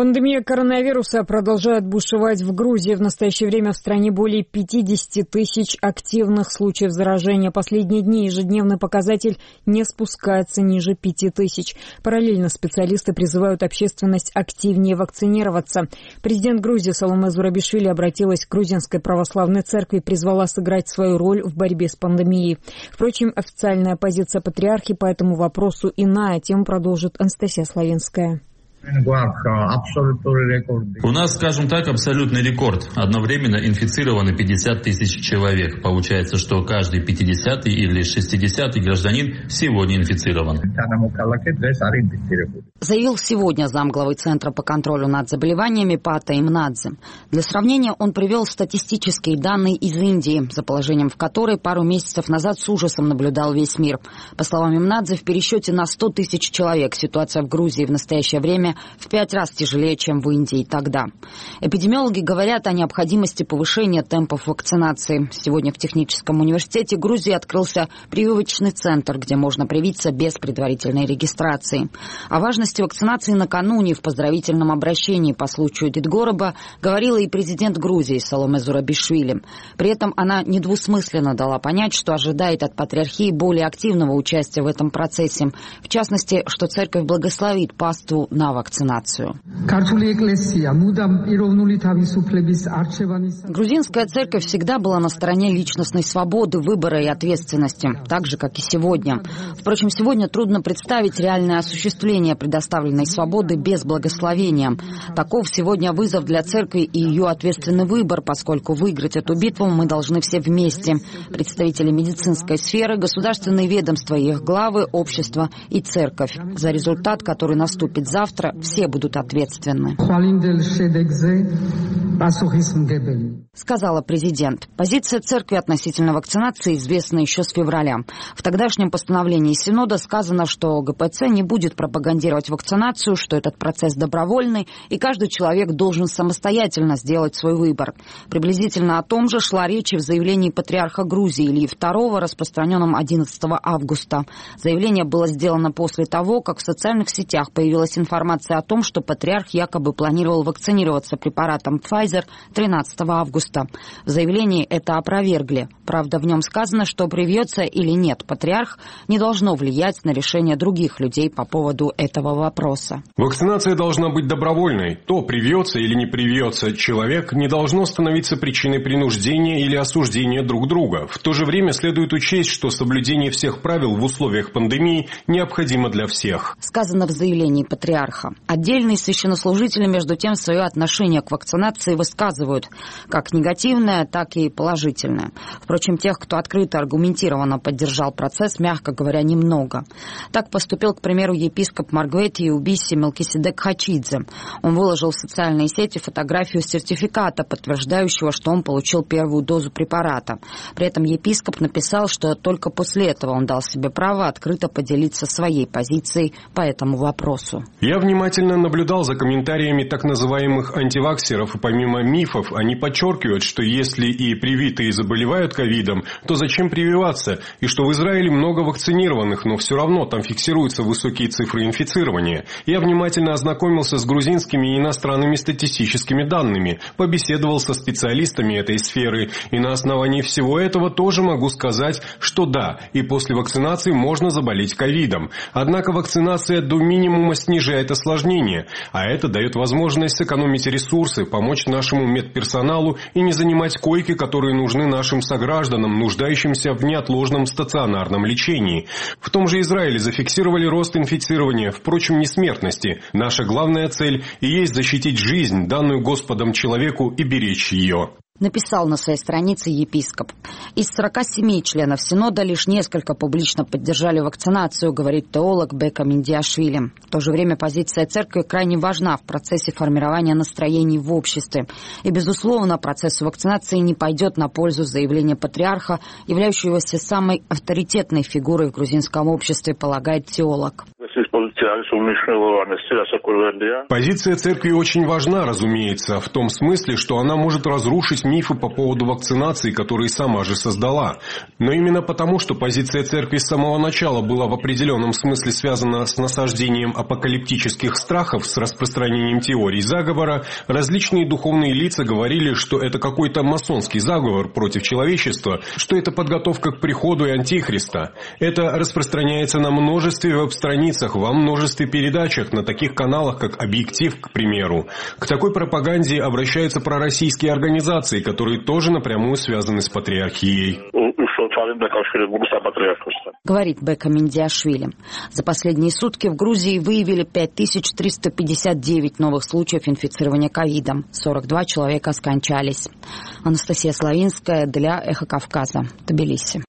Пандемия коронавируса продолжает бушевать в Грузии. В настоящее время в стране более 50 тысяч активных случаев заражения. Последние дни ежедневный показатель не спускается ниже 5 тысяч. Параллельно специалисты призывают общественность активнее вакцинироваться. Президент Грузии Саломе Зурабишвили обратилась к Грузинской православной церкви и призвала сыграть свою роль в борьбе с пандемией. Впрочем, официальная позиция патриархи по этому вопросу иная. Тему продолжит Анастасия Славинская. У нас, скажем так, абсолютный рекорд. Одновременно инфицированы 50 тысяч человек. Получается, что каждый 50-й или 60-й гражданин сегодня инфицирован. Заявил сегодня замглавы Центра по контролю над заболеваниями Пата Имнадзе. Для сравнения он привел статистические данные из Индии, за положением в которой пару месяцев назад с ужасом наблюдал весь мир. По словам Имнадзе, в пересчете на 100 тысяч человек ситуация в Грузии в настоящее время в 5 раз тяжелее, чем в Индии тогда. Эпидемиологи говорят о необходимости повышения темпов вакцинации. Сегодня в Техническом университете Грузии открылся прививочный центр, где можно привиться без предварительной регистрации. О важности вакцинации накануне в поздравительном обращении по случаю Дедгороба говорила и президент Грузии Саломе Зурабишвили. При этом она недвусмысленно дала понять, что ожидает от патриархии более активного участия в этом процессе. В частности, что церковь благословит паству на вакцинацию. Грузинская церковь всегда была на стороне личностной свободы, выбора и ответственности, так же, как и сегодня. Впрочем, сегодня трудно представить реальное осуществление предоставленной свободы без благословения. Таков сегодня вызов для церкви и ее ответственный выбор, поскольку выиграть эту битву мы должны все вместе. Представители медицинской сферы, государственные ведомства и их главы, общество и церковь. За результат, который наступит завтра, все будут ответственны, сказала президент. Позиция церкви относительно вакцинации известна еще с февраля. В тогдашнем постановлении Синода сказано, что ГПЦ не будет пропагандировать вакцинацию, что этот процесс добровольный, и каждый человек должен самостоятельно сделать свой выбор. Приблизительно о том же шла речь и в заявлении патриарха Грузии Ильи II, распространенном 11 августа. Заявление было сделано после того, как в социальных сетях появилась информация о том, что патриарх якобы планировал вакцинироваться препаратом Pfizer 13 августа. В заявлении это опровергли. Правда, в нем сказано, что привьется или нет патриарх, не должно влиять на решение других людей по поводу этого вопроса. Вакцинация должна быть добровольной. То, привьется или не привьется человек, не должно становиться причиной принуждения или осуждения друг друга. В то же время следует учесть, что соблюдение всех правил в условиях пандемии необходимо для всех. Сказано в заявлении патриарха. Отдельные священнослужители, между тем, свое отношение к вакцинации высказывают как негативное, так и положительное. Впрочем, тех, кто открыто аргументированно поддержал процесс, мягко говоря, немного. Так поступил, к примеру, епископ Маргвети Убиси Мелкиседек Хачидзе. Он выложил в социальные сети фотографию сертификата, подтверждающего, что он получил первую дозу препарата. При этом епископ написал, что только после этого он дал себе право открыто поделиться своей позицией по этому вопросу. Я внимательно наблюдал за комментариями так называемых антиваксеров, и помимо мифов, они подчеркивают, что если и привитые заболевают ковидом, то зачем прививаться, и что в Израиле много вакцинированных, но все равно там фиксируются высокие цифры инфицирования. Я внимательно ознакомился с грузинскими и иностранными статистическими данными, побеседовал со специалистами этой сферы, и на основании всего этого тоже могу сказать, что да, и после вакцинации можно заболеть ковидом. Однако вакцинация до минимума снижает осложнения, а это дает возможность сэкономить ресурсы, помочь нашему медперсоналу и не занимать койки, которые нужны нашим согражданам, нуждающимся в неотложном стационарном лечении. В том же Израиле зафиксировали рост инфицирования, впрочем, не смертности. Наша главная цель и есть защитить жизнь, данную Господом человеку, и беречь ее. Написал на своей странице епископ. Из 47 членов Синода лишь несколько публично поддержали вакцинацию, говорит теолог Бека Миндиашвили. В то же время позиция церкви крайне важна в процессе формирования настроений в обществе. И, безусловно, процесс вакцинации не пойдет на пользу заявления патриарха, являющегося самой авторитетной фигурой в грузинском обществе, полагает теолог. Позиция церкви очень важна, разумеется, в том смысле, что она может разрушить мифы по поводу вакцинации, которые сама же создала. Но именно потому, что позиция церкви с самого начала была в определенном смысле связана с насаждением апокалиптических страхов, с распространением теорий заговора, различные духовные лица говорили, что это какой-то масонский заговор против человечества, что это подготовка к приходу и антихриста. Это распространяется на множестве веб-страницах, во множестве передачах, на таких каналах, как «Объектив», к примеру. К такой пропаганде обращаются пророссийские организации, которые тоже напрямую связаны с патриархией. Говорит Бека Миндиашвили. За последние сутки в Грузии выявили 5359 новых случаев инфицирования ковидом. 42 человека скончались. Анастасия Славинская для «Эхо Кавказа», Тбилиси.